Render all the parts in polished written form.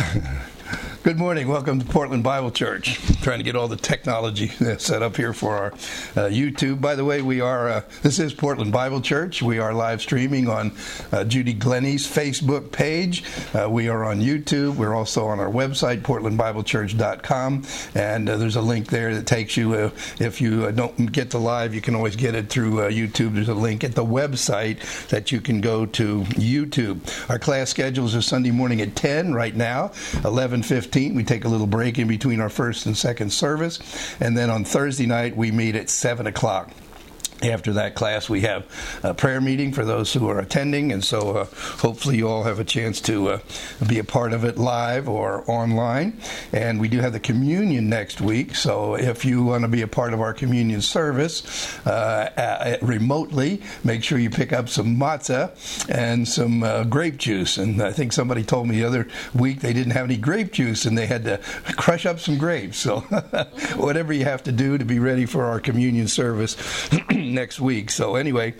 Good morning. Welcome to Portland Bible Church. Trying to get all the technology set up here for our YouTube. By the way, this is Portland Bible Church. We are live streaming on Judy Glennie's Facebook page. We are on YouTube. We're also on our website, portlandbiblechurch.com. And there's a link there that takes you, if you don't get to live, you can always get it through YouTube. There's a link at the website that you can go to YouTube. Our class schedules are Sunday morning at 10 right now, 11:15. We take a little break in between our first and second service. And then on Thursday night, we meet at 7 o'clock. After that class, we have a prayer meeting for those who are attending, and so hopefully you all have a chance to be a part of it live or online. And we do have the communion next week, so if you want to be a part of our communion service remotely, make sure you pick up some matzah and some grape juice. And I think somebody told me the other week they didn't have any grape juice, and they had to crush up some grapes. So whatever you have to do to be ready for our communion service next week. So anyway,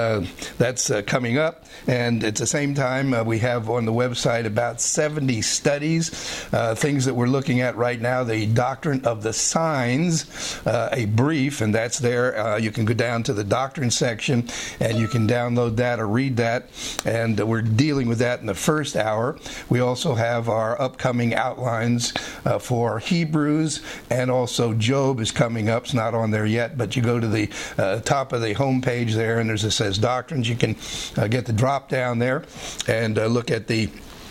that's coming up, and at the same time we have on the website about 70 studies, things that we're looking at right now. The Doctrine of the Signs, a brief, and that's there. You can go down to the doctrine section and you can download that or read that, and we're dealing with that in the first hour. We also have our upcoming outlines for Hebrews, and also Job is coming up. It's not on there yet, but you go to the top of the home page there, and it says Doctrines. You can get the drop down there and look at the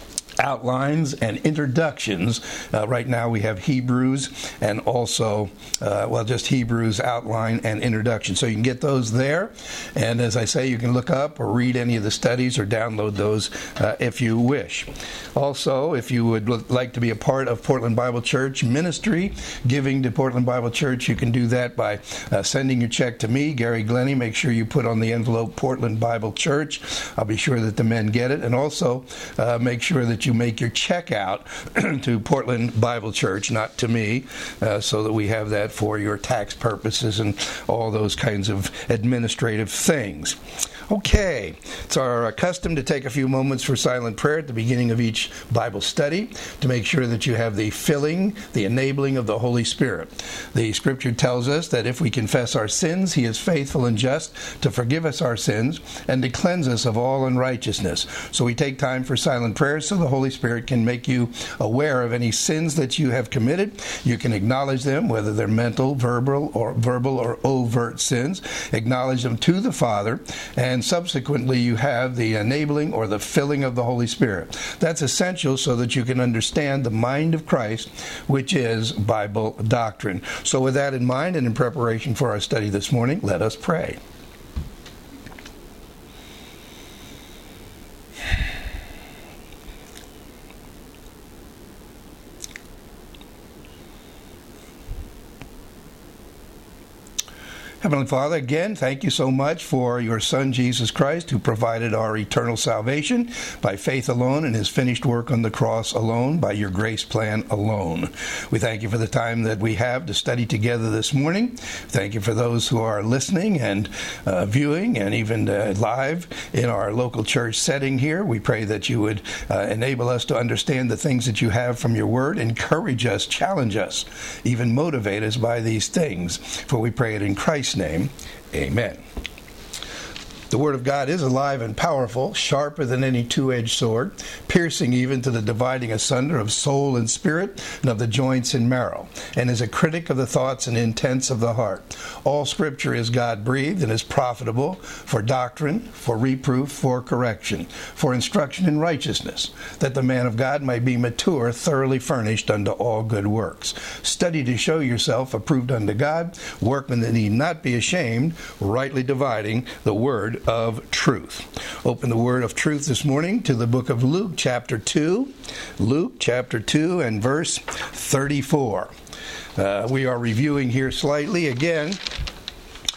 outlines and introductions. Right now we have Hebrews and also, just Hebrews outline and introduction. So you can get those there. And as I say, you can look up or read any of the studies or download those if you wish. Also, if you would like to be a part of Portland Bible Church ministry, giving to Portland Bible Church, you can do that by sending your check to me, Gary Glennie. Make sure you put on the envelope Portland Bible Church. I'll be sure that the men get it. And also make sure that you make your check out to Portland Bible Church, not to me, so that we have that for your tax purposes and all those kinds of administrative things. Okay, it's our custom to take a few moments for silent prayer at the beginning of each Bible study to make sure that you have the filling, the enabling of the Holy Spirit. The Scripture tells us that if we confess our sins, He is faithful and just to forgive us our sins and to cleanse us of all unrighteousness. So we take time for silent prayer so the Holy Spirit can make you aware of any sins that you have committed. You can acknowledge them, whether they're mental, verbal, or overt sins. Acknowledge them to the Father, and subsequently you have the enabling or the filling of the Holy Spirit. That's essential so that you can understand the mind of Christ, which is Bible doctrine. So with that in mind and in preparation for our study this morning, let us pray. Heavenly Father, again, thank you so much for your Son, Jesus Christ, who provided our eternal salvation by faith alone and His finished work on the cross alone, by your grace plan alone. We thank you for the time that we have to study together this morning. Thank you for those who are listening and viewing and even live in our local church setting here. We pray that you would enable us to understand the things that you have from your word, encourage us, challenge us, even motivate us by these things. For we pray it in Christ's name, amen. The Word of God is alive and powerful, sharper than any two-edged sword, piercing even to the dividing asunder of soul and spirit and of the joints and marrow, and is a critic of the thoughts and intents of the heart. All Scripture is God-breathed and is profitable for doctrine, for reproof, for correction, for instruction in righteousness, that the man of God might be mature, thoroughly furnished unto all good works. Study to show yourself approved unto God, workmen that need not be ashamed, rightly dividing the word of truth. Open the word of truth this morning to the book of Luke chapter 2. Luke chapter 2 and verse 34. We are reviewing here slightly again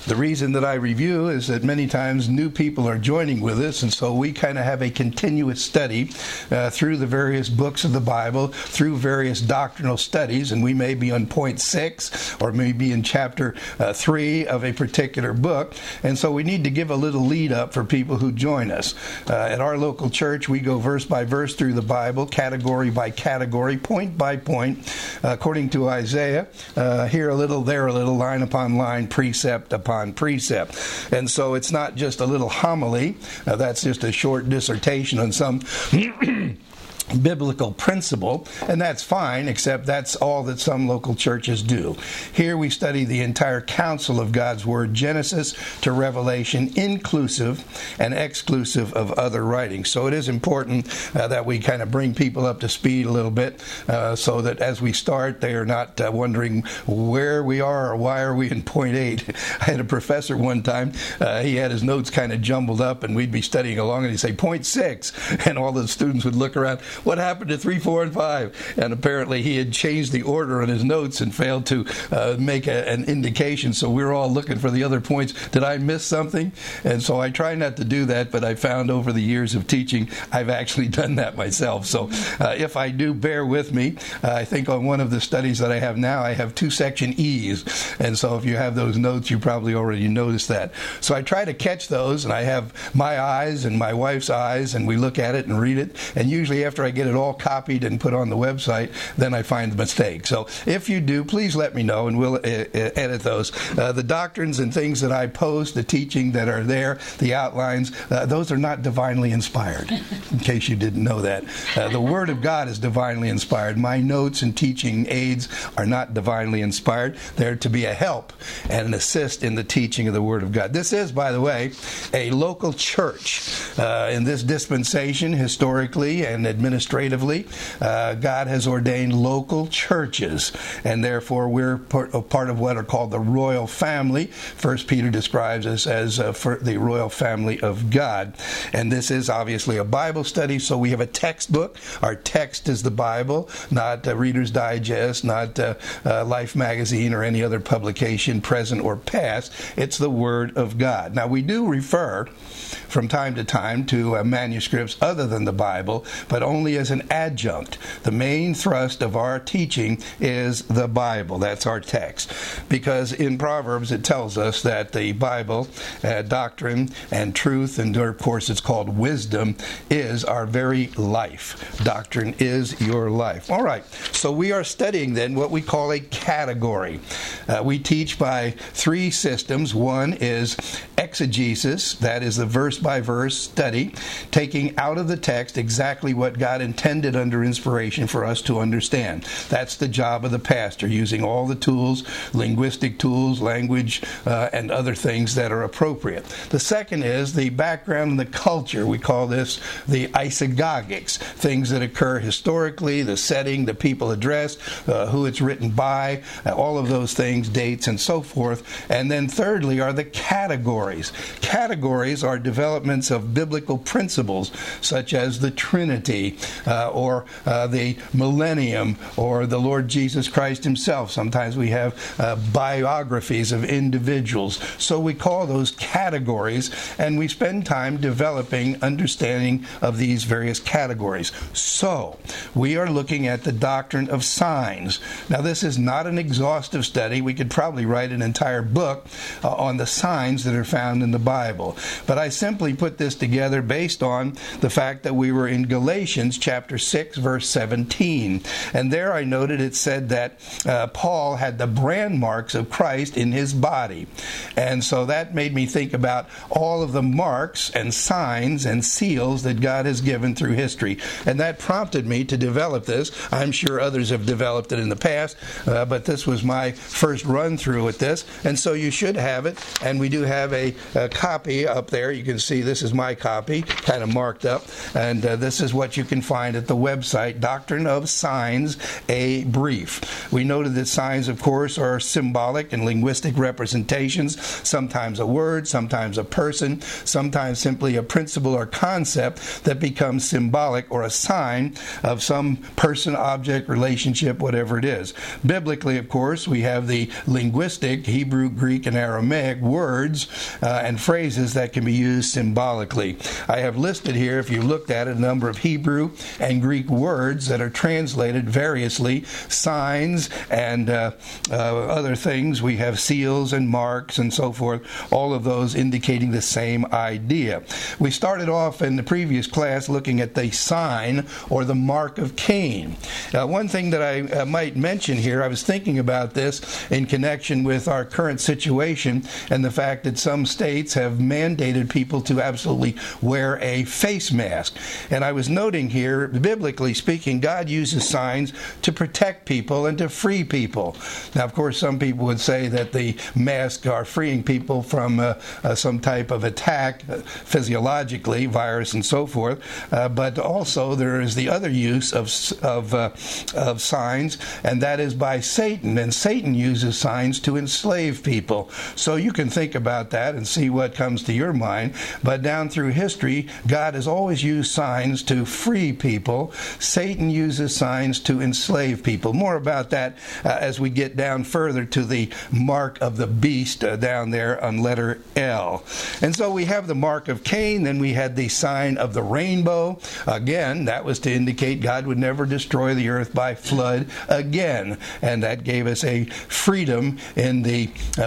The reason that I review is that many times new people are joining with us, and so we kind of have a continuous study through the various books of the Bible, through various doctrinal studies, and we may be on point 6 or maybe in chapter 3 of a particular book, and so we need to give a little lead up for people who join us. At our local church, we go verse by verse through the Bible, category by category, point by point, according to Isaiah, here a little, there a little, line upon line, precept upon precept. And so it's not just a little homily, that's just a short dissertation on some biblical principle, and that's fine, except that's all that some local churches do. Here we study the entire counsel of God's Word, Genesis to Revelation, inclusive and exclusive of other writings. So it is important that we kind of bring people up to speed a little bit so that as we start, they are not wondering where we are or why are we in point 8. I had a professor one time, he had his notes kind of jumbled up, and we'd be studying along, and he'd say, point 6, and all the students would look around, what happened to 3, 4, and 5? And apparently he had changed the order on his notes and failed to make an indication, so we were all looking for the other points. Did I miss something? And so I try not to do that, but I found over the years of teaching, I've actually done that myself. So if I do, bear with me. I think on one of the studies that I have now, I have 2 section E's, and so if you have those notes, you probably already noticed that. So I try to catch those, and I have my eyes and my wife's eyes, and we look at it and read it, and usually after I get it all copied and put on the website, then I find the mistake. So if you do, please let me know, and we'll edit those. The doctrines and things that I post, the teaching that are there, the outlines, those are not divinely inspired, in case you didn't know that. The Word of God is divinely inspired. My notes and teaching aids are not divinely inspired. They're to be a help and an assist in the teaching of the Word of God. This is, by the way, a local church. In this dispensation, historically and administratively, God has ordained local churches, and therefore we're part of what are called the royal family. 1 Peter describes us as the royal family of God. And this is obviously a Bible study, so we have a textbook. Our text is the Bible, not Reader's Digest, not Life Magazine or any other publication, present or past. It's the Word of God. Now, we do refer from time to time to manuscripts other than the Bible, but only as an adjunct. The main thrust of our teaching is the Bible. That's our text. Because in Proverbs it tells us that the Bible, doctrine and truth, and of course it's called wisdom, is our very life. Doctrine is your life. All right, so we are studying then what we call a category. We teach by 3 systems. One is exegesis, that is the verse-by-verse study, taking out of the text exactly what God intended under inspiration for us to understand. That's the job of the pastor, using all the tools, linguistic tools, language, and other things that are appropriate. The second is the background and the culture. We call this the isagogics, things that occur historically, the setting, the people addressed, who it's written by, all of those things, dates, and so forth. And then thirdly are the categories. Categories are developments of biblical principles, such as the Trinity, or the millennium, or the Lord Jesus Christ himself. Sometimes we have biographies of individuals. So we call those categories, and we spend time developing understanding of these various categories. So we are looking at the doctrine of signs. Now, this is not an exhaustive study. We could probably write an entire book on the signs that are found in the Bible. But I simply put this together based on the fact that we were in Galatians chapter 6, verse 17. And there I noted it said that Paul had the brand marks of Christ in his body. And so that made me think about all of the marks and signs and seals that God has given through history. And that prompted me to develop this. I'm sure others have developed it in the past, but this was my first run through with this. And so you should have it. And we do have a copy up there. You can see see, this is my copy, kind of marked up, and this is what you can find at the website, Doctrine of Signs, a Brief. We noted that signs, of course, are symbolic and linguistic representations, sometimes a word, sometimes a person, sometimes simply a principle or concept that becomes symbolic or a sign of some person, object, relationship, whatever it is. Biblically, of course, we have the linguistic, Hebrew, Greek, and Aramaic words and phrases that can be used symbolically. I have listed here, if you looked at it, a number of Hebrew and Greek words that are translated variously, signs and other things. We have seals and marks and so forth, all of those indicating the same idea. We started off in the previous class looking at the sign or the mark of Cain. One thing that I might mention here, I was thinking about this in connection with our current situation and the fact that some states have mandated people to absolutely wear a face mask. And I was noting here, biblically speaking, God uses signs to protect people and to free people. Now, of course, some people would say that the masks are freeing people from some type of attack, physiologically, virus and so forth, but also there is the other use of signs, and that is by Satan. And Satan uses signs to enslave people. So you can think about that and see what comes to your mind. But down through history, God has always used signs to free people. Satan uses signs to enslave people. More about that as we get down further to the mark of the beast down there on letter L. And so we have the mark of Cain, then we had the sign of the rainbow. Again, that was to indicate God would never destroy the earth by flood again. And that gave us a freedom in the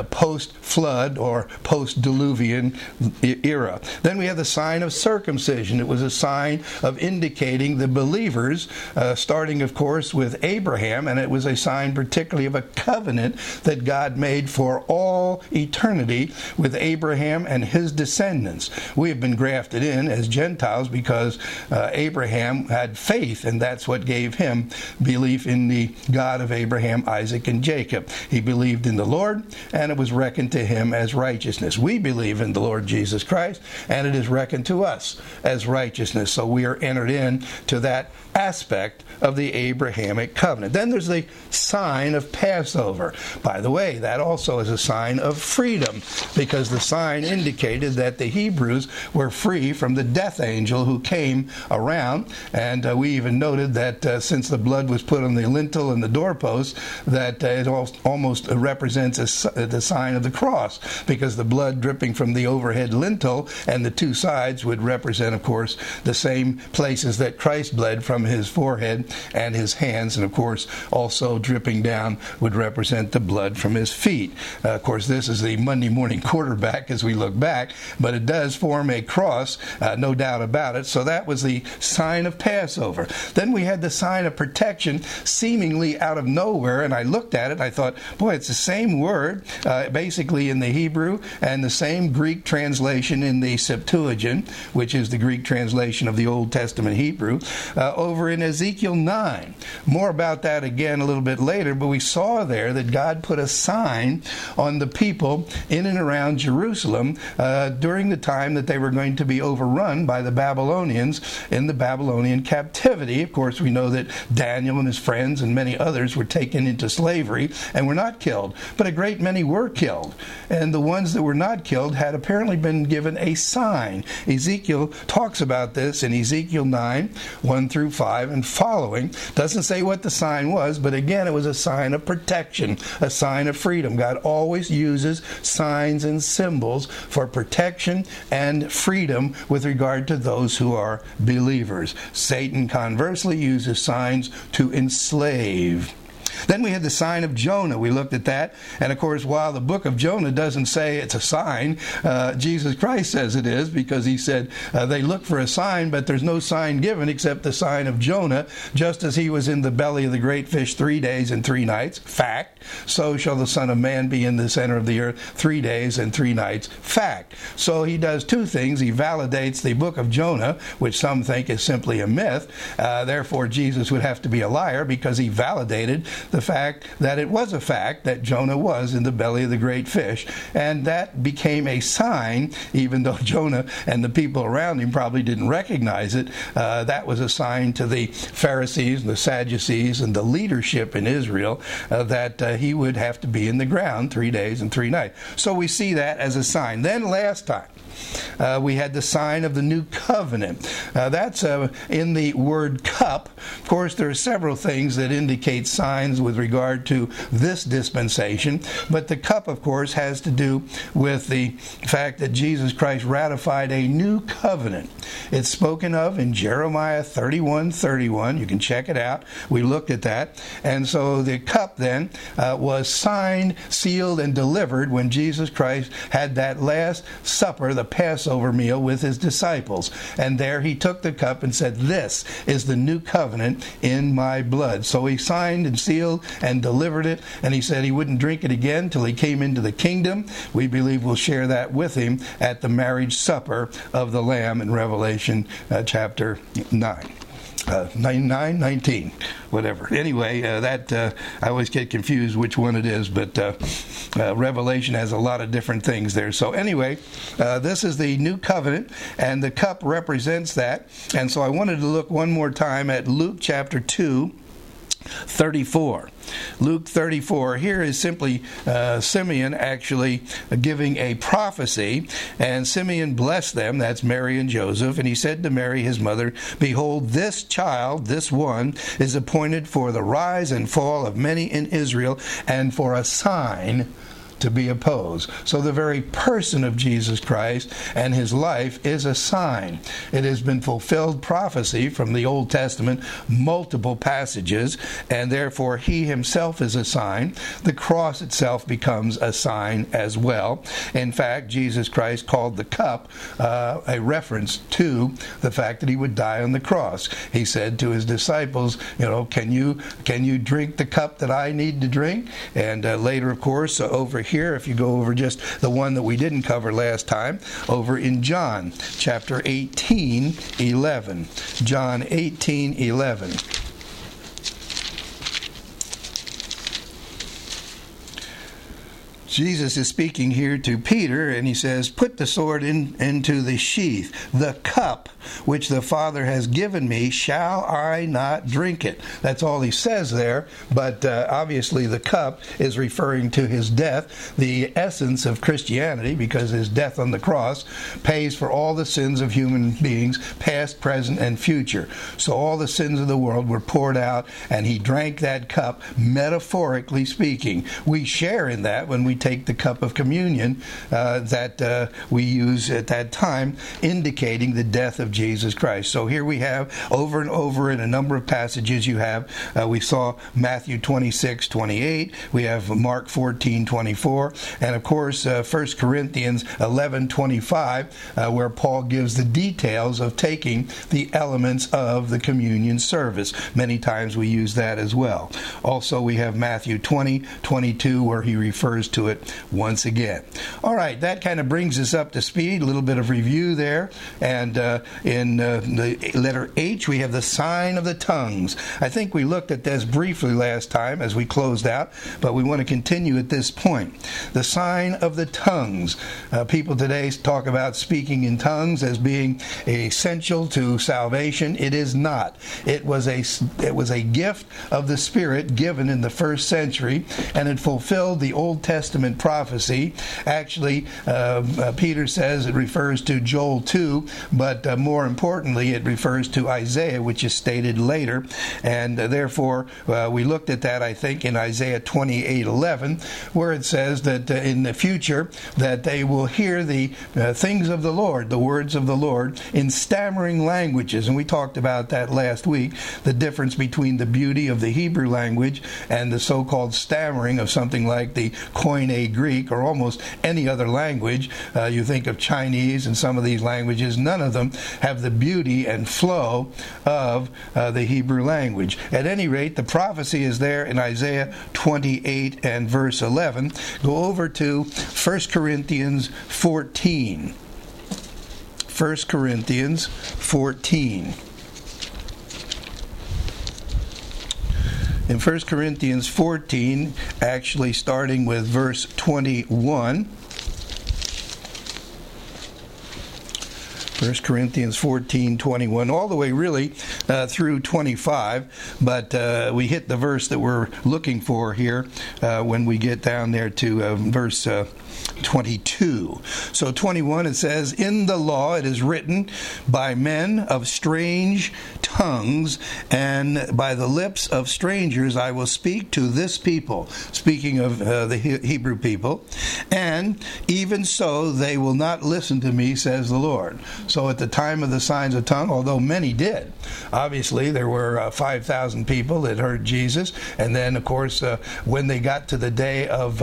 post-flood or post-diluvian era. Then we have the sign of circumcision. It was a sign of indicating the believers, starting, of course, with Abraham, and it was a sign particularly of a covenant that God made for all eternity with Abraham and his descendants. We have been grafted in as Gentiles because Abraham had faith, and that's what gave him belief in the God of Abraham, Isaac, and Jacob. He believed in the Lord, and it was reckoned to him as righteousness. We believe in the Lord Jesus Christ, and it is reckoned to us as righteousness. So we are entered in to that aspect of the Abrahamic covenant. Then there's the sign of Passover. By the way, that also is a sign of freedom, because the sign indicated that the Hebrews were free from the death angel who came around. And we even noted that since the blood was put on the lintel and the doorpost, that it almost represents the sign of the cross, because the blood dripping from the overhead lintel and the two sides would represent, of course, the same places that Christ bled from his forehead and his hands, and of course also dripping down would represent the blood from his feet. Of course, this is the Monday morning quarterback as we look back, but it does form a cross, no doubt about it. So that was the sign of Passover. Then we had the sign of protection, seemingly out of nowhere, and I looked at it, I thought, boy, it's the same word basically in the Hebrew and the same Greek translation in the Septuagint, which is the Greek translation of the Old Testament Hebrew, over in Ezekiel 9. More about that again a little bit later, but we saw there that God put a sign on the people in and around Jerusalem during the time that they were going to be overrun by the Babylonians in the Babylonian captivity. Of course, we know that Daniel and his friends and many others were taken into slavery and were not killed, but a great many were killed. And the ones that were not killed had apparently been given a sign. Ezekiel talks about this in Ezekiel 9, 1 through 5 and following. Doesn't say what the sign was, but again, it was a sign of protection, a sign of freedom. God always uses signs and symbols for protection and freedom with regard to those who are believers. Satan, conversely, uses signs to enslave. Then we had the sign of Jonah. We looked at that. And of course, while the book of Jonah doesn't say it's a sign, Jesus Christ says it is, because he said they look for a sign, but there's no sign given except the sign of Jonah. Just as he was in the belly of the great fish 3 days and 3 nights, fact, so shall the Son of Man be in the center of the earth 3 days and 3 nights, fact. So he does two things. He validates the book of Jonah, which some think is simply a myth. Therefore, Jesus would have to be a liar, because he validated the fact that it was a fact that Jonah was in the belly of the great fish. And that became a sign, even though Jonah and the people around him probably didn't recognize it. That was a sign to the Pharisees and the Sadducees and the leadership in Israel that he would have to be in the ground 3 days and 3 nights. So we see that as a sign. Then last time, we had the sign of the new covenant. That's in the word cup. Of course, there are several things that indicate signs with regard to this dispensation, but the cup, of course, has to do with the fact that Jesus Christ ratified a new covenant. It's spoken of in Jeremiah 31:31. You can check it out. We looked at that. And so the cup then was signed, sealed, and delivered when Jesus Christ had that last supper, the Passover meal, with his disciples. And there he took the cup and said, "This is the new covenant in my blood." So he signed and sealed and delivered it, and he said he wouldn't drink it again till he came into the kingdom. We believe we'll share that with him at the marriage supper of the Lamb in Revelation chapter 9. 19, whatever. Anyway, I always get confused which one it is, but Revelation has a lot of different things there. So anyway, this is the new covenant, and the cup represents that. And so I wanted to look one more time at Luke chapter 2:34. Luke 34. Here is simply Simeon actually giving a prophecy, and Simeon blessed them, that's Mary and Joseph, and he said to Mary his mother, "Behold, this child, this one, is appointed for the rise and fall of many in Israel, and for a sign to be opposed." So the very person of Jesus Christ and his life is a sign. It has been fulfilled prophecy from the Old Testament, multiple passages, and therefore he himself is a sign. The cross itself becomes a sign as well. In fact, Jesus Christ called the cup a reference to the fact that he would die on the cross. He said to his disciples, can you drink the cup that I need to drink? And later, of course, over here, if you go over just the one that we didn't cover last time, over in John chapter 18:11. John 18:11. Jesus is speaking here to Peter, and he says, "Put the sword into the sheath. The cup which the Father has given me, shall I not drink it?" That's all he says there, but obviously the cup is referring to his death, the essence of Christianity, because his death on the cross pays for all the sins of human beings, past, present, and future. So all the sins of the world were poured out, and he drank that cup, metaphorically speaking. We share in that when we take the cup of communion that we use at that time, indicating the death of Jesus Christ. So here we have over and over in a number of passages we saw Matthew 26:28, we have Mark 14:24, and of course 1 Corinthians 11:25, where Paul gives the details of taking the elements of the communion service. Many times we use that as well. Also we have Matthew 20:22, where he refers to it once again. All right, that kind of brings us up to speed, a little bit of review there, and in the letter H, we have the sign of the tongues. I think we looked at this briefly last time as we closed out, but we want to continue at this point. The sign of the tongues. People today talk about speaking in tongues as being essential to salvation. It is not. It was a gift of the Spirit given in the first century, and it fulfilled the Old Testament prophecy. Actually, Peter says it refers to Joel 2, but more importantly, it refers to Isaiah, which is stated later, and therefore we looked at that, I think, in Isaiah 28:11, where it says that in the future that they will hear the things of the Lord, the words of the Lord, in stammering languages. And we talked about that last week, the difference between the beauty of the Hebrew language and the so-called stammering of something like the Koine Greek or almost any other language. You think of Chinese and some of these languages, none of them have the beauty and flow of the Hebrew language. At any rate, the prophecy is there in Isaiah 28 and verse 11. Go over to 1 Corinthians 14. 1 Corinthians 14. in 1 Corinthians 14, actually starting with verse 21. 1 Corinthians 14:21, all the way really through 25, but we hit the verse that we're looking for here when we get down there to verse 22. So 21, it says, "In the law it is written, by men of strange tongues and by the lips of strangers I will speak to this people," speaking of the Hebrew people, "and even so they will not listen to me, says the Lord." So at the time of the signs of tongue, although many did, obviously there were 5,000 people that heard Jesus, and then of course when they got to the day of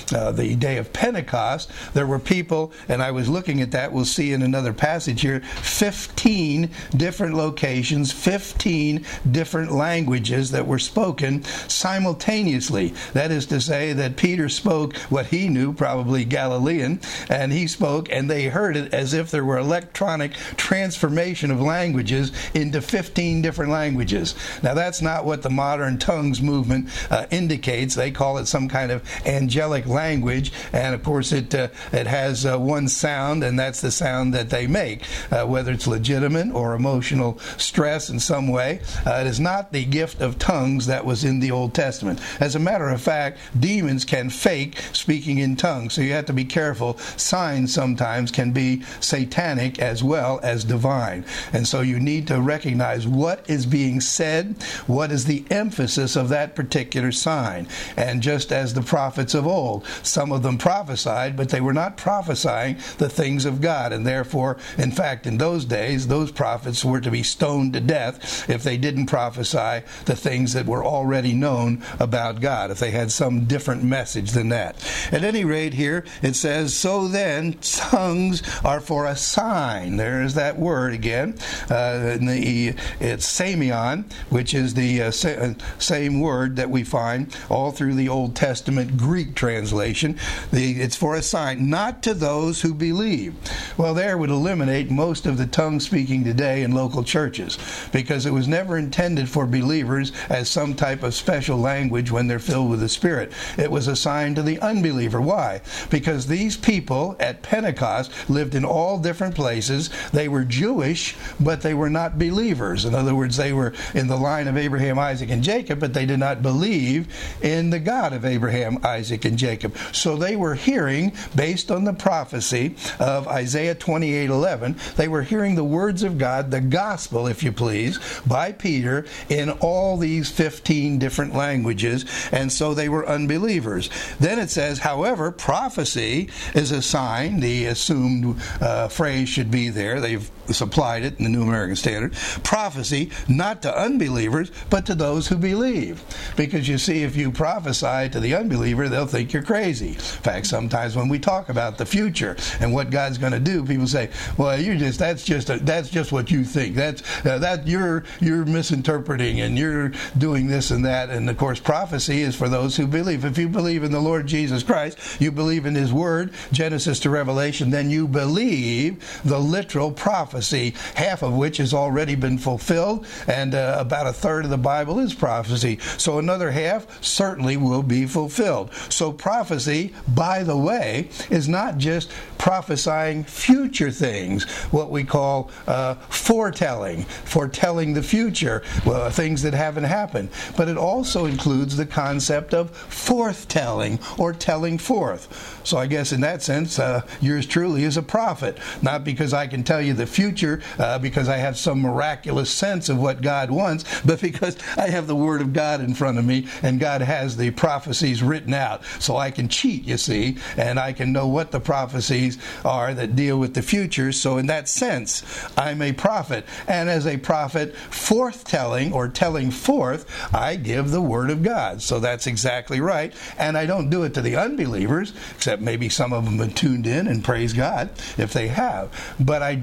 Pentecost, there were people, and I was looking at that, we'll see in another passage here, 15 different locations, 15 different languages that were spoken simultaneously. That is to say that Peter spoke what he knew, probably Galilean, and he spoke, and they heard it as if there were electronic transformation of languages into 15 different languages. Now that's not what the modern tongues movement indicates. They call it some kind of angelic language, and of course it has one sound, and that's the sound that they make, whether it's legitimate or emotional stress in some way. It is not the gift of tongues that was in the Old Testament. As a matter of fact, demons can fake speaking in tongues, so you have to be careful. Signs sometimes can be satanic as well as divine, and so you need to recognize what is being said, what is the emphasis of that particular sign. And just as the prophets of old, some of them prophesied, but they were not prophesying the things of God, and therefore, in fact, in those days, those prophets were to be stoned to death if they didn't prophesy the things that were already known about God, if they had some different message than that. At any rate, here it says, "So then, tongues are for a sign." There is that word again. It's Samion, which is the same word that we find all through the Old Testament Greek translation. It's for a sign, not to those who believe. Well, there would eliminate most of the tongue speaking today in local churches, because it was never intended for believers as some type of special language when they're filled with the Spirit. It was a sign to the unbeliever. Why? Because these people at Pentecost lived in all different places. They were Jewish, but they were not believers. In other words, they were in the line of Abraham, Isaac, and Jacob, but they did not believe in the God of Abraham, Isaac, and Jacob. So they were hearing, based on the prophecy of Isaiah 28:11, they were hearing the words of God, the gospel, if you please, by Peter in all these 15 different languages, and so they were unbelievers. Then it says, however, prophecy is a sign. The assumed phrase should be there. They've supplied it in the New American Standard. Prophecy, not to unbelievers, but to those who believe. Because you see, if you prophesy to the unbeliever, they'll think you're crazy. In fact, sometimes when we talk about the future and what God's going to do, people say, "Well, that's just what you think. That you're misinterpreting and you're doing this and that." And of course, prophecy is for those who believe. If you believe in the Lord Jesus Christ, you believe in His Word, Genesis to Revelation, then you believe the literal prophecy, half of which has already been fulfilled, and about a third of the Bible is prophecy. So another half certainly will be fulfilled. So prophecy, by the way, is not just prophesying future things, what we call foretelling the future, things that haven't happened. But it also includes the concept of forthtelling, or telling forth. So I guess in that sense, yours truly is a prophet. Not because I can tell you the future, because I have some miraculous sense of what God wants, but because I have the Word of God in front of me, and God has the prophecies written out. So I can cheat, you see, and I can know what the prophecies are that deal with the future. So in that sense, I'm a prophet. And as a prophet, forthtelling, or telling forth, I give the Word of God. So that's exactly right. And I don't do it to the unbelievers, except maybe some of them have tuned in, and praise God if they have. But I do it to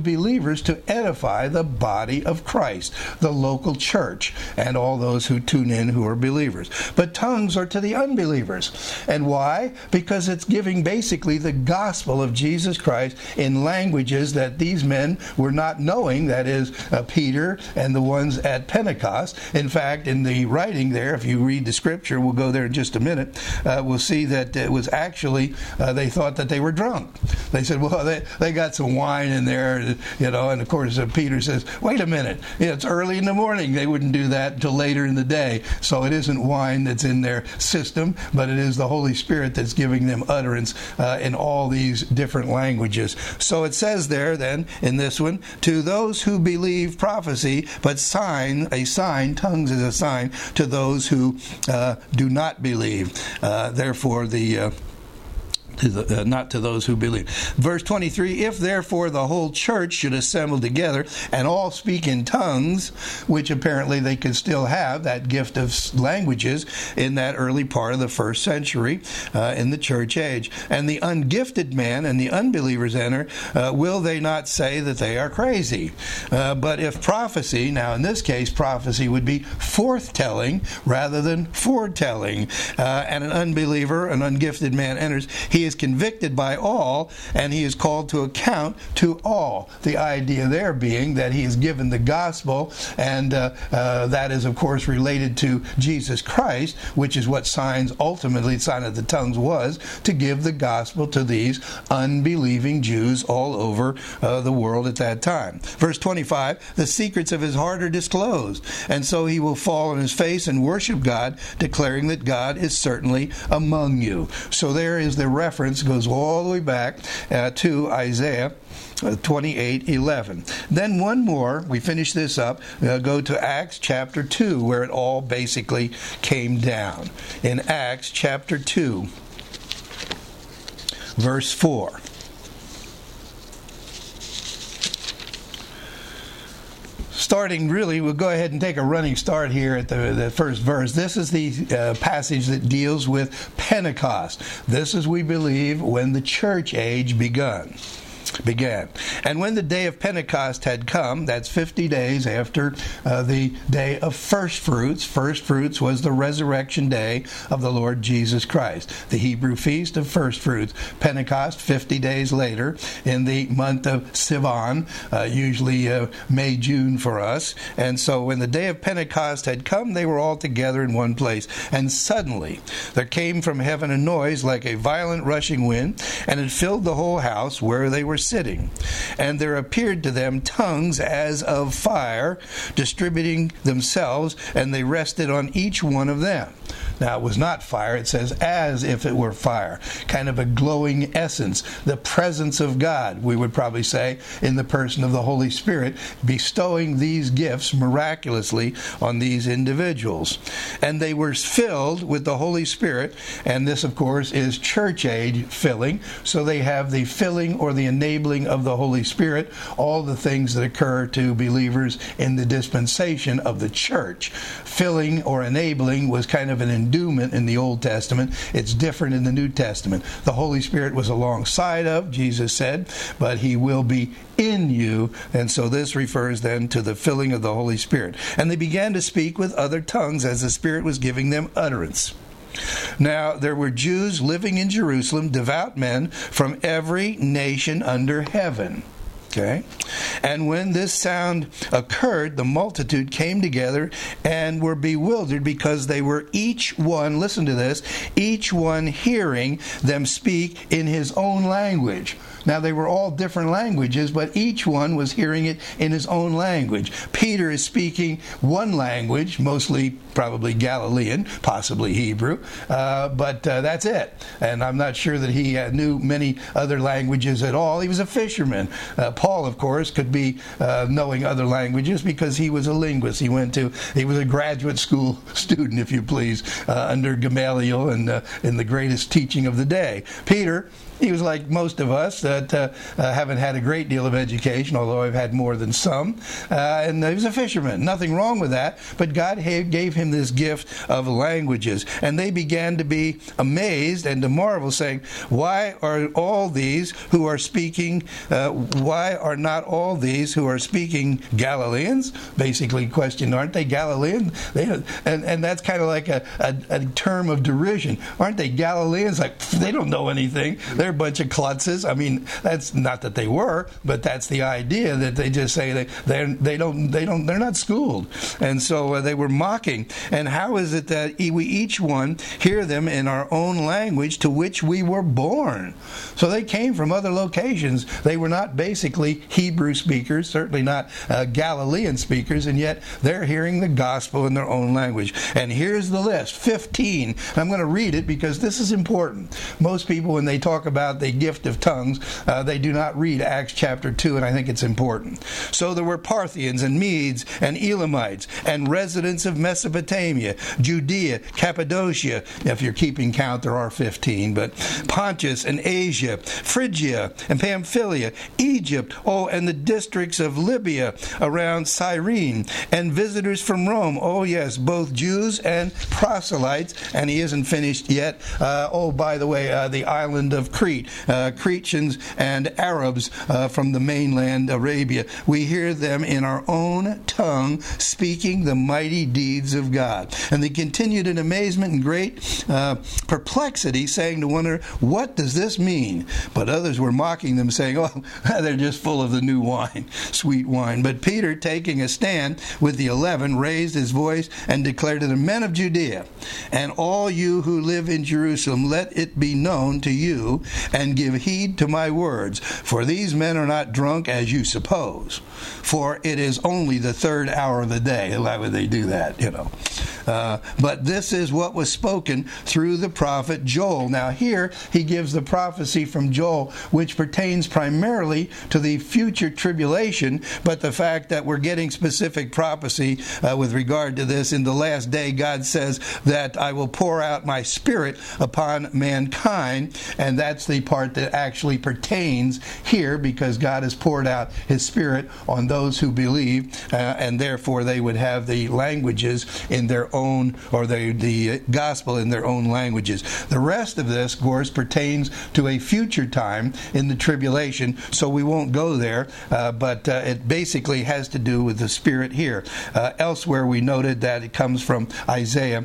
believers to edify the body of Christ, the local church, and all those who tune in who are believers. But tongues are to the unbelievers. And why? Because it's giving basically the gospel of Jesus Christ in languages that these men were not knowing, that is, Peter and the ones at Pentecost. In fact, in the writing there, if you read the scripture, we'll go there in just a minute, we'll see that it was actually, they thought that they were drunk. They said, well, they got some wine in there, and of course Peter says, wait a minute, it's early in the morning. They wouldn't do that until later in the day. So it isn't wine that's in their system, but it is the Holy Spirit that's giving them utterance in all these different languages. So it says there then, in this one, to those who believe prophecy, but a sign, tongues is a sign to those who do not believe. Therefore, not to those who believe. Verse 23, if therefore the whole church should assemble together and all speak in tongues, which apparently they could still have, that gift of languages in that early part of the first century in the church age, and the ungifted man and the unbelievers enter, will they not say that they are crazy? But if prophecy, now in this case prophecy would be forthtelling rather than foretelling, and an unbeliever, an ungifted man enters, he is convicted by all, and he is called to account to all. The idea there being that he is given the gospel, and that is, of course, related to Jesus Christ, which is what ultimately, the sign of the tongues was, to give the gospel to these unbelieving Jews all over the world at that time. Verse 25, the secrets of his heart are disclosed, and so he will fall on his face and worship God, declaring that God is certainly among you. So there is the reference, goes all the way back to Isaiah 28:11. Then one more, we finish this up, go to Acts chapter 2, where it all basically came down. In Acts chapter 2, verse 4. Starting really, we'll go ahead and take a running start here at the first verse. This is the passage that deals with Pentecost. This is, we believe, when the church age began. And when the day of Pentecost had come, that's 50 days after the day of first fruits. First fruits was the resurrection day of the Lord Jesus Christ, the Hebrew feast of first fruits. Pentecost, 50 days later, in the month of Sivan, usually May, June for us. And so when the day of Pentecost had come, they were all together in one place. And suddenly there came from heaven a noise like a violent rushing wind, and it filled the whole house where they were sitting. And there appeared to them tongues as of fire, distributing themselves, and they rested on each one of them. Now, it was not fire. It says as if it were fire. Kind of a glowing essence. The presence of God, we would probably say, in the person of the Holy Spirit, bestowing these gifts miraculously on these individuals. And they were filled with the Holy Spirit, and this, of course, is church age filling. So they have the filling or the enabling of the Holy Spirit, all the things that occur to believers in the dispensation of the church. Filling or enabling was kind of an endowment in the Old Testament. It's different in the New Testament. The Holy Spirit was alongside of, Jesus said, but he will be in you. And so this refers then to the filling of the Holy Spirit. And they began to speak with other tongues as the Spirit was giving them utterance. Now there were Jews living in Jerusalem, devout men from every nation under heaven. Okay? And when this sound occurred, the multitude came together and were bewildered because they were each one, listen to this, each one hearing them speak in his own language. Now, they were all different languages, but each one was hearing it in his own language. Peter is speaking one language, mostly probably Galilean, possibly Hebrew, but that's it. And I'm not sure that he knew many other languages at all. He was a fisherman. Paul, of course, could be knowing other languages because he was a linguist. He was a graduate school student, if you please, under Gamaliel and in the greatest teaching of the day. Peter He was like most of us that haven't had a great deal of education, although I've had more than some. And he was a fisherman. Nothing wrong with that. But God gave him this gift of languages. And they began to be amazed and to marvel, saying, why are all these who are speaking, why are not all these who are speaking Galileans? Basically question, aren't they Galilean? And that's kind of like a term of derision. Aren't they Galileans? Like, they don't know anything. They're a bunch of klutzes. I mean, that's not that they were, but that's the idea, that they just say they're not schooled. And so they were mocking. And how is it that we each one hear them in our own language to which we were born? So they came from other locations. They were not basically Hebrew speakers, certainly not Galilean speakers, and yet they're hearing the gospel in their own language. And here's the list, 15. I'm going to read it because this is important. Most people, when they talk about the gift of tongues, they do not read Acts chapter 2, and I think it's important. So there were Parthians and Medes and Elamites and residents of Mesopotamia, Judea, Cappadocia, if you're keeping count, there are 15, but Pontus and Asia, Phrygia and Pamphylia, Egypt, and the districts of Libya around Cyrene, and visitors from Rome. Oh yes, both Jews and proselytes, and he isn't finished yet. By the way, the island of Crete, Cretans and Arabs from the mainland Arabia. We hear them in our own tongue speaking the mighty deeds of God. And they continued in amazement and great perplexity, saying to one another, what does this mean? But others were mocking them, saying, oh, they're just full of the new wine, sweet wine. But Peter, taking a stand with the 11, raised his voice and declared to the men of Judea, and all you who live in Jerusalem, let it be known to you, and give heed to my words. For these men are not drunk as you suppose, for it is only the third hour of the day. Why would they do that, But this is what was spoken through the prophet Joel. Now here he gives the prophecy from Joel, which pertains primarily to the future tribulation, but the fact that we're getting specific prophecy with regard to this. In the last day, God says that I will pour out my spirit upon mankind, and that's the part that actually pertains here, because God has poured out his spirit on those who believe, and therefore they would have the languages in their own, or the gospel in their own languages. The rest of this, of course, pertains to a future time in the tribulation, so we won't go there, but it basically has to do with the spirit here. Elsewhere we noted that it comes from Isaiah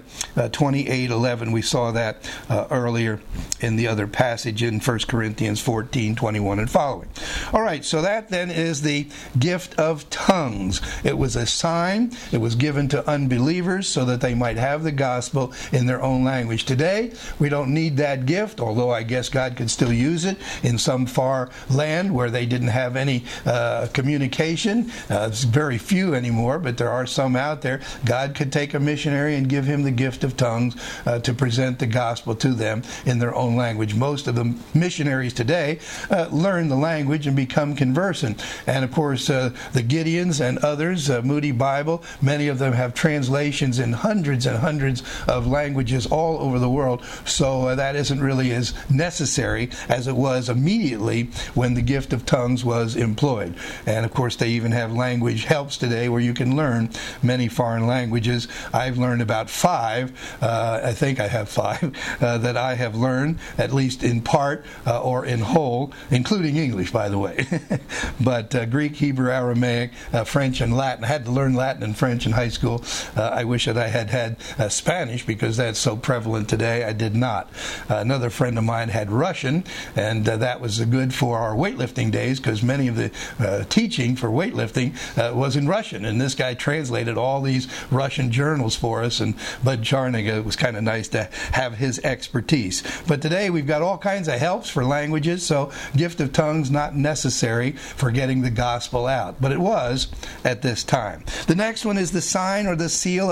28:11. We saw that earlier in the other passage in 1 Corinthians 14:21 and following. All right, so that then is the gift of tongues. It was a sign. It was given to unbelievers so that they might have the gospel in their own language. Today, we don't need that gift, although I guess God could still use it in some far land where they didn't have any communication. It's very few anymore, but there are some out there. God could take a missionary and give him the gift of tongues to present the gospel to them in their own language. Most of the missionaries today learn the language and become conversant. And of course, the Gideons and others, Moody Bible, many of them have translations in hundreds and hundreds of languages all over the world. So that isn't really as necessary as it was immediately when the gift of tongues was employed. And of course, they even have language helps today where you can learn many foreign languages. I've learned about 5. I think I have 5 that I have learned, at least in part or in whole, including English, by the way. But Greek, Hebrew, Aramaic, French, and Latin. I had to learn Latin and French in high school. I wish that I had Spanish, because that's so prevalent today. I did not. Another friend of mine had Russian, and that was good for our weightlifting days, because many of the teaching for weightlifting was in Russian, and this guy translated all these Russian journals for us, and Bud Charnig, it was kind of nice to have his expertise. But today we've got all kinds of helps for languages, so gift of tongues not necessary for getting the gospel out, but it was at this time. The next one is the sign or the seal of the Holy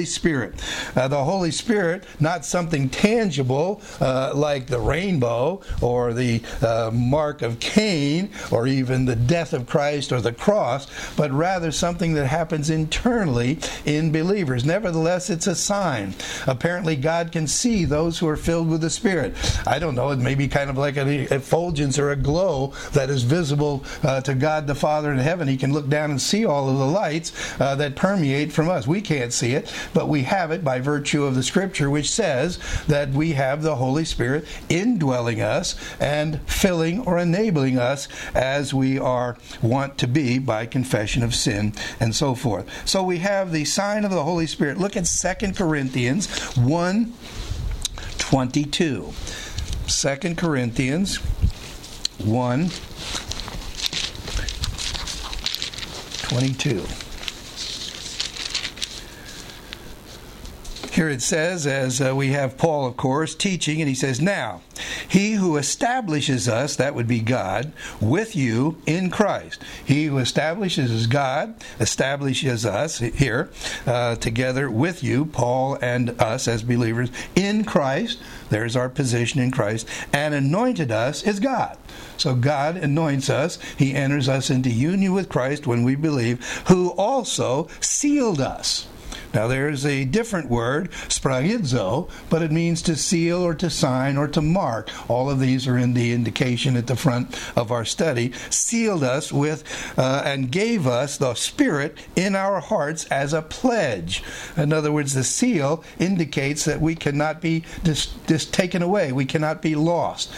Spirit. The Holy Spirit, not something tangible like the rainbow or the mark of Cain or even the death of Christ or the cross, but rather something that happens internally in believers. Nevertheless, it's a sign. Apparently, God can see those who are filled with the Spirit. I don't know, it may be kind of like an effulgence or a glow that is visible to God the Father in heaven. He can look down and see all of the lights that permeate from us. We can't see it, but we have it by virtue of the Scripture, which says that we have the Holy Spirit indwelling us and filling or enabling us as we are wont to be by confession of sin and so forth. So we have the sign of the Holy Spirit. Look at 2 Corinthians 1:22. 2 Corinthians 1:22. Here it says, as we have Paul, of course, teaching, and he says, "Now, he who establishes us," that would be God, "with you in Christ." He who establishes is God, establishes us here together with you, Paul and us as believers, in Christ. There's our position in Christ. "And anointed us" is God. So God anoints us. He enters us into union with Christ when we believe, "who also sealed us." Now there's a different word, spragizo, but it means to seal or to sign or to mark. All of these are in the indication at the front of our study. Sealed us with and gave us the Spirit in our hearts as a pledge. In other words, the seal indicates that we cannot be just taken away. We cannot be lost.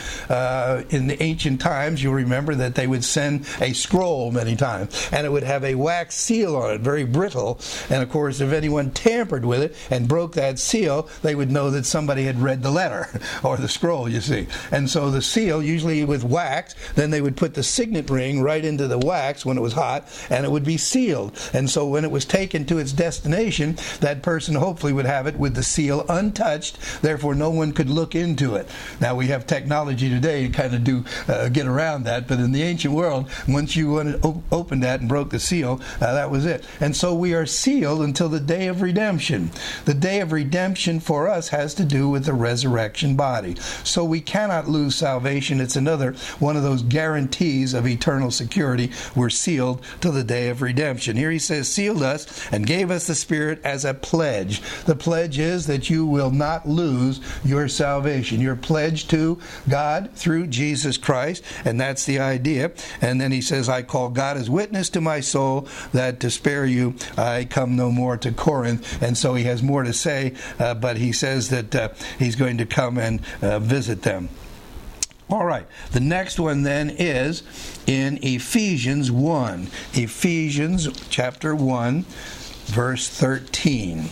In the ancient times, you'll remember that they would send a scroll many times, and it would have a wax seal on it, very brittle. And of course, if anyone tampered with it and broke that seal, they would know that somebody had read the letter or the scroll, you see. And so the seal, usually with wax, then they would put the signet ring right into the wax when it was hot, and it would be sealed. And so when it was taken to its destination, that person hopefully would have it with the seal untouched, therefore no one could look into it. Now we have technology today to kind of get around that, but in the ancient world, once you opened that and broke the seal, that was it. And so we are sealed until the day of redemption. The day of redemption for us has to do with the resurrection body. So we cannot lose salvation. It's another one of those guarantees of eternal security. We're sealed till the day of redemption. Here he says, sealed us and gave us the Spirit as a pledge. The pledge is that you will not lose your salvation. You're pledged to God through Jesus Christ, and that's the idea. And then he says, I call God as witness to my soul that to spare you I come no more to Corinth. And so he has more to say, but he says that he's going to come and visit them. All right. The next one then is in Ephesians 1. Ephesians chapter 1, verse 13.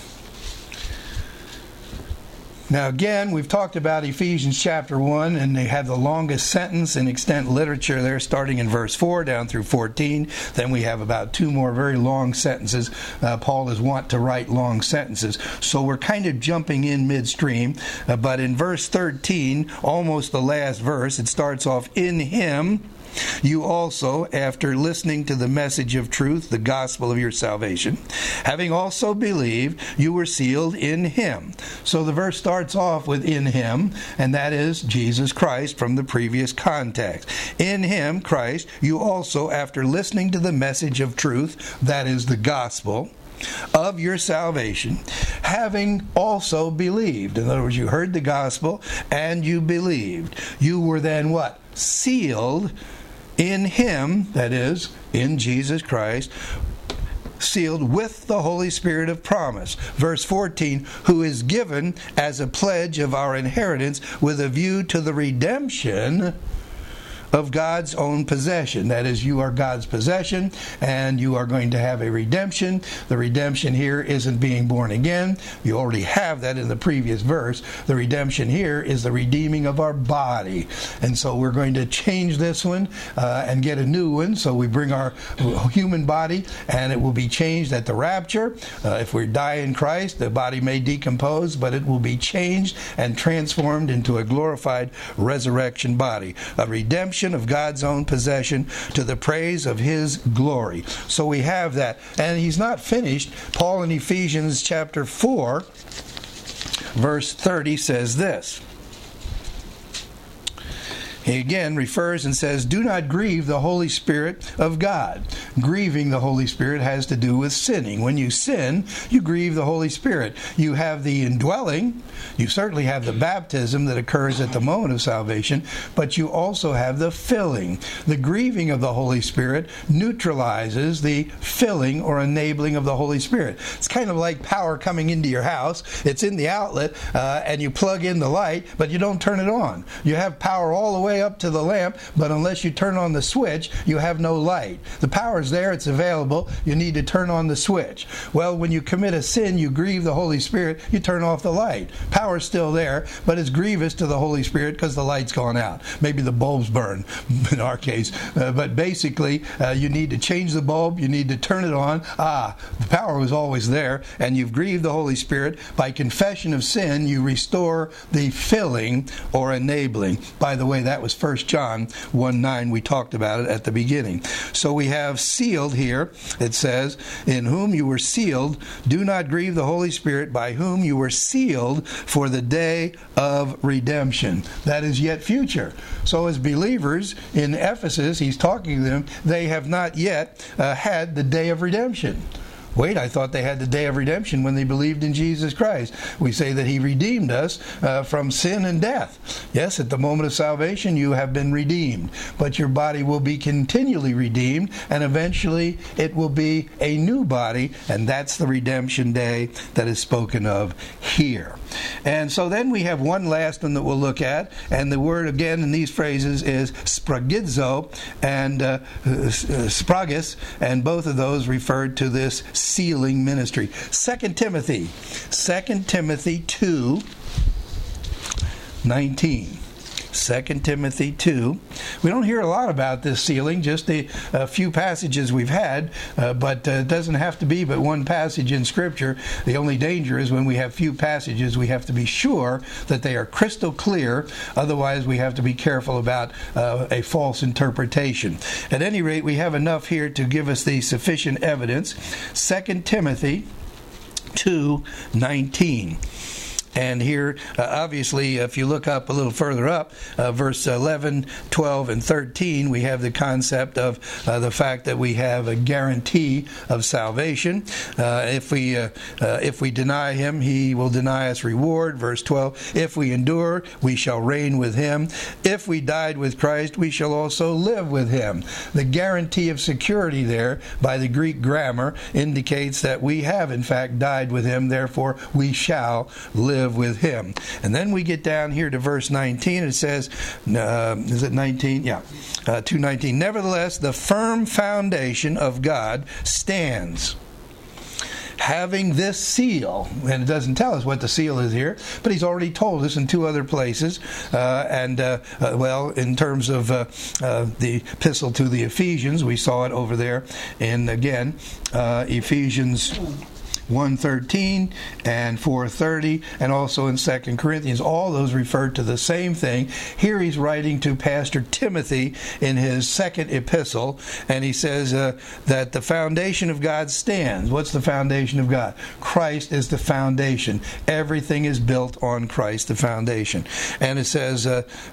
Now again, we've talked about Ephesians chapter 1, and they have the longest sentence in extant literature there, starting in verse 4 down through 14. Then we have about two more very long sentences. Paul is wont to write long sentences. So we're kind of jumping in midstream. But in verse 13, almost the last verse, it starts off, in him you also, after listening to the message of truth, the gospel of your salvation, having also believed, you were sealed in him. So the verse starts off with in him, and that is Jesus Christ from the previous context. In him, Christ, you also, after listening to the message of truth, that is the gospel of your salvation, having also believed. In other words, you heard the gospel and you believed. You were then what? Sealed in him, that is, in Jesus Christ, sealed with the Holy Spirit of promise. Verse 14, who is given as a pledge of our inheritance with a view to the redemption of God's own possession. That is, you are God's possession, and you are going to have a redemption. The redemption here isn't being born again. You already have that in the previous verse. The redemption here is the redeeming of our body. And so we're going to change this one and get a new one. So we bring our human body, and it will be changed at the rapture. If we die in Christ, the body may decompose, but it will be changed and transformed into a glorified resurrection body. A redemption redemption of God's own possession to the praise of His glory. So we have that. And he's not finished. Paul in Ephesians chapter 4, verse 30 says this. He again refers and says, do not grieve the Holy Spirit of God. Grieving the Holy Spirit has to do with sinning. When you sin, you grieve the Holy Spirit. You have the indwelling. You certainly have the baptism that occurs at the moment of salvation, but you also have the filling. The grieving of the Holy Spirit neutralizes the filling or enabling of the Holy Spirit. It's kind of like power coming into your house. It's in the outlet, and you plug in the light, but you don't turn it on. You have power all the way up to the lamp, but unless you turn on the switch, you have no light. The power's there, it's available, you need to turn on the switch. Well, when you commit a sin, you grieve the Holy Spirit, you turn off the light. Power's still there, but it's grievous to the Holy Spirit because the light's gone out. Maybe the bulbs burn, in our case. But basically, you need to change the bulb, you need to turn it on. The power was always there, and you've grieved the Holy Spirit. By confession of sin, you restore the filling or enabling. By the way, that was 1 John 1:9. We talked about it at the beginning. So we have sealed here. It says, in whom you were sealed, do not grieve the Holy Spirit, by whom you were sealed for the day of redemption. That is yet future. So as believers in Ephesus, he's talking to them, they have not yet had the day of redemption. Wait, I thought they had the day of redemption when they believed in Jesus Christ. We say that He redeemed us from sin and death. Yes, at the moment of salvation, you have been redeemed. But your body will be continually redeemed, and eventually it will be a new body, and that's the redemption day that is spoken of here. And so then we have one last one that we'll look at, and the word again in these phrases is spragizo and spragis, and both of those referred to this sealing ministry. 2 Timothy 2:19. 2 Timothy 2. We don't hear a lot about this sealing, just a few passages we've had, but it doesn't have to be but one passage in Scripture. The only danger is when we have few passages, we have to be sure that they are crystal clear. Otherwise, we have to be careful about a false interpretation. At any rate, we have enough here to give us the sufficient evidence. 2 Timothy 2:19. And here, obviously, if you look up a little further up, verse 11, 12, and 13, we have the concept of the fact that we have a guarantee of salvation. If we deny Him, He will deny us reward. Verse 12, if we endure, we shall reign with Him. If we died with Christ, we shall also live with Him. The guarantee of security there, by the Greek grammar, indicates that we have, in fact, died with Him. Therefore, we shall live with Him. And then we get down here to verse 19. It says, is it 19? Yeah, 2:19. Nevertheless, the firm foundation of God stands, having this seal. And it doesn't tell us what the seal is here, but he's already told us in two other places. In terms of the epistle to the Ephesians, we saw it over there in, again, Ephesians 1:13 and 4:30, and also in 2 Corinthians. All those refer to the same thing. Here he's writing to Pastor Timothy in his second epistle, and he says that the foundation of God stands. What's the foundation of God? Christ is the foundation. Everything is built on Christ, the foundation. And it says,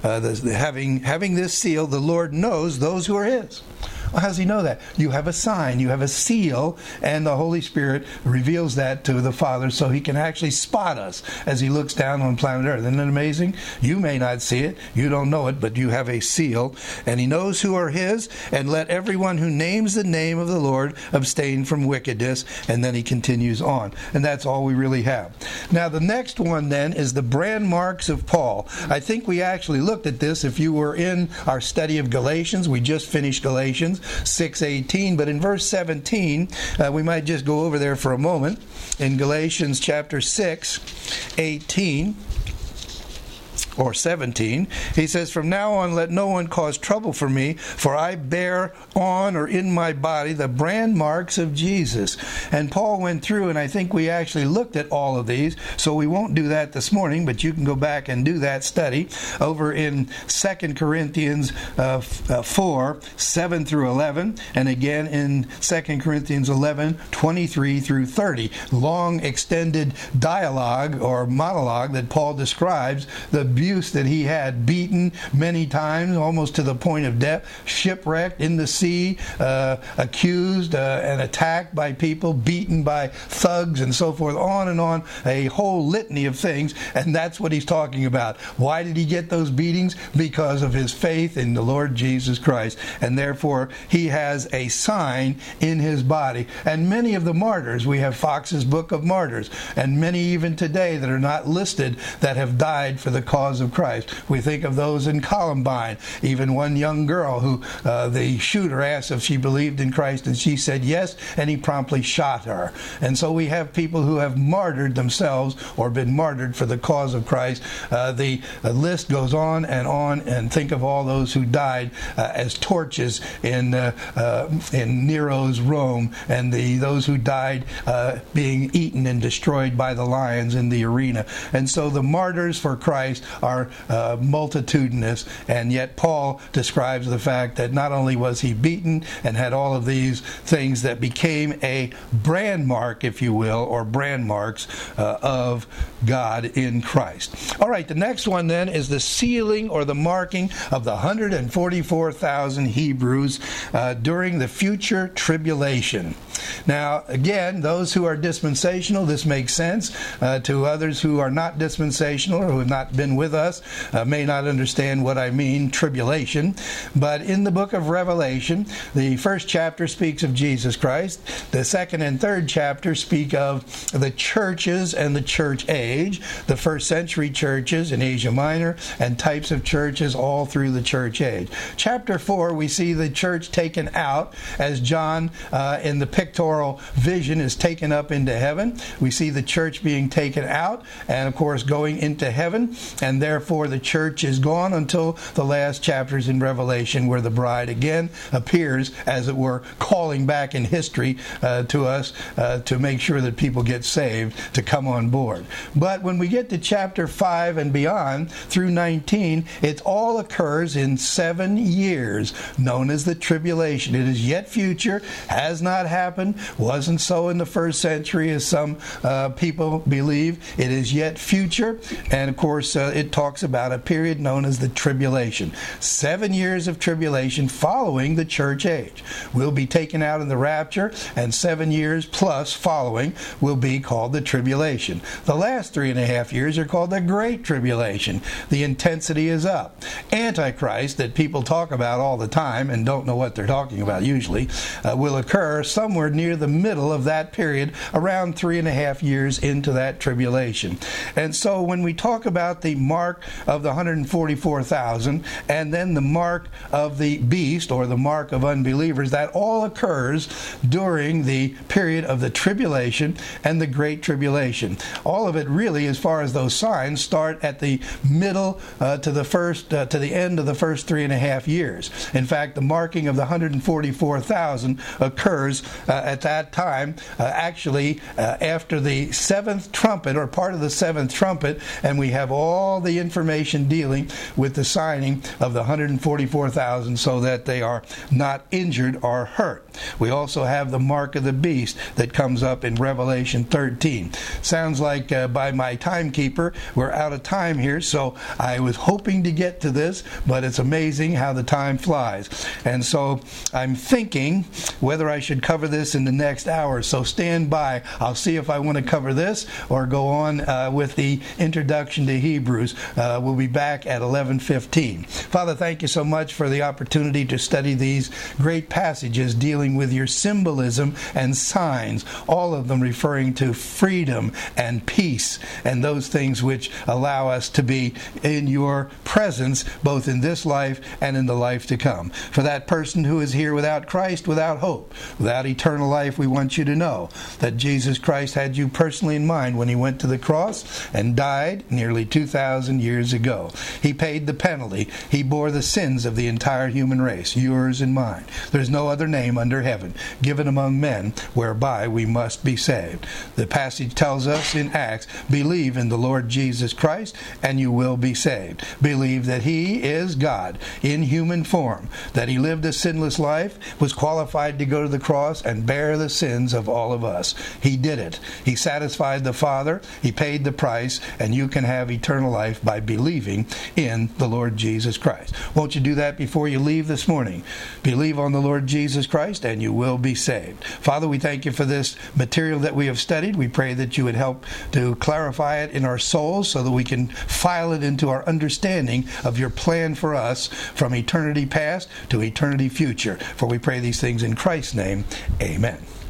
having this seal, the Lord knows those who are His. Well, how does He know that? You have a sign, you have a seal, and the Holy Spirit reveals that to the Father so He can actually spot us as He looks down on planet Earth. Isn't it amazing? You may not see it, you don't know it, but you have a seal, and He knows who are His, and let everyone who names the name of the Lord abstain from wickedness. And then he continues on. And that's all we really have. Now, the next one then is the brand marks of Paul. I think we actually looked at this if you were in our study of Galatians. We just finished Galatians 6:18, but in verse 17, we might just go over there for a moment. In Galatians chapter 6:18, or 17, he says, "From now on let no one cause trouble for me, for I bear on or in my body the brand marks of Jesus." And Paul went through, and I think we actually looked at all of these, so we won't do that this morning, but you can go back and do that study over in 2 Corinthians 4, 7 through 11, and again in 2 Corinthians 11, 23 through 30. Long extended dialogue or monologue that Paul describes the abuse that he had, beaten many times, almost to the point of death, shipwrecked in the sea, accused and attacked by people, beaten by thugs and so forth, on, a whole litany of things, and that's what he's talking about. Why did he get those beatings? Because of his faith in the Lord Jesus Christ, and therefore he has a sign in his body. And many of the martyrs, we have Fox's Book of Martyrs, and many even today that are not listed that have died for the cause of Christ. We think of those in Columbine, even one young girl who the shooter asked if she believed in Christ, and she said yes, and he promptly shot her. And so we have people who have martyred themselves or been martyred for the cause of Christ. The list goes on, and think of all those who died as torches in Nero's Rome, and those who died being eaten and destroyed by the lions in the arena. And so the martyrs for Christ are multitudinous, and yet Paul describes the fact that not only was he beaten and had all of these things that became a brand mark, if you will, or brand marks of God in Christ. All right, the next one then is the sealing or the marking of the 144,000 Hebrews during the future tribulation. Now, again, those who are dispensational, this makes sense. To others who are not dispensational or who have not been with us, may not understand what I mean, tribulation. But in the book of Revelation, the first chapter speaks of Jesus Christ. The second and third chapter speak of the churches and the church age, the first century churches in Asia Minor, and types of churches all through the church age. Chapter 4, we see the church taken out as John in the pictorial vision is taken up into heaven. We see the church being taken out and, of course, going into heaven, and therefore the church is gone until the last chapters in Revelation, where the bride again appears, as it were, calling back in history to us to make sure that people get saved, to come on board. But when we get to chapter 5 and beyond, through 19, it all occurs in 7 years, known as the tribulation. It is yet future, has not happened, wasn't so in the first century as some people believe. It is yet future, and of course it talks about a period known as the tribulation. 7 years of tribulation following the church age. We'll be taken out in the rapture, and 7 years plus following will be called the tribulation. The last 3.5 years are called the Great Tribulation. The intensity is up. Antichrist, that people talk about all the time and don't know what they're talking about usually, will occur somewhere near the middle of that period, around 3.5 years into that tribulation. And so when we talk about the mark of the 144,000 and then the mark of the beast, or the mark of unbelievers, that all occurs during the period of the tribulation and the Great Tribulation. All of it really, as far as those signs, start at the middle to the end of the first 3.5 years. In fact, the marking of the 144,000 occurs at that time, actually after the seventh trumpet, or part of the seventh trumpet, and we have all the information dealing with the signing of the 144,000 so that they are not injured or hurt. We also have the mark of the beast that comes up in Revelation 13. Sounds like by my timekeeper we're out of time here, so I was hoping to get to this, but it's amazing how the time flies. And so I'm thinking whether I should cover this in the next hour, so stand by. I'll see if I want to cover this or go on with the introduction to Hebrews. We'll be back at 11:15. Father, thank you so much for the opportunity to study these great passages dealing with your symbolism and signs, all of them referring to freedom and peace and those things which allow us to be in your presence both in this life and in the life to come. For that person who is here without Christ, without hope, without eternal life, we want you to know that Jesus Christ had you personally in mind when he went to the cross and died nearly 2,000 2,000 years ago. He paid the penalty. He bore the sins of the entire human race, yours and mine. There's no other name under heaven given among men whereby we must be saved. The passage tells us in Acts, believe in the Lord Jesus Christ and you will be saved. Believe that He is God in human form, that He lived a sinless life, was qualified to go to the cross and bear the sins of all of us. He did it. He satisfied the Father. He paid the price, and you can have eternal life by believing in the Lord Jesus Christ. Won't you do that before you leave this morning? Believe on the Lord Jesus Christ and you will be saved. Father, we thank you for this material that we have studied. We pray that you would help to clarify it in our souls so that we can file it into our understanding of your plan for us from eternity past to eternity future. For we pray these things in Christ's name. Amen.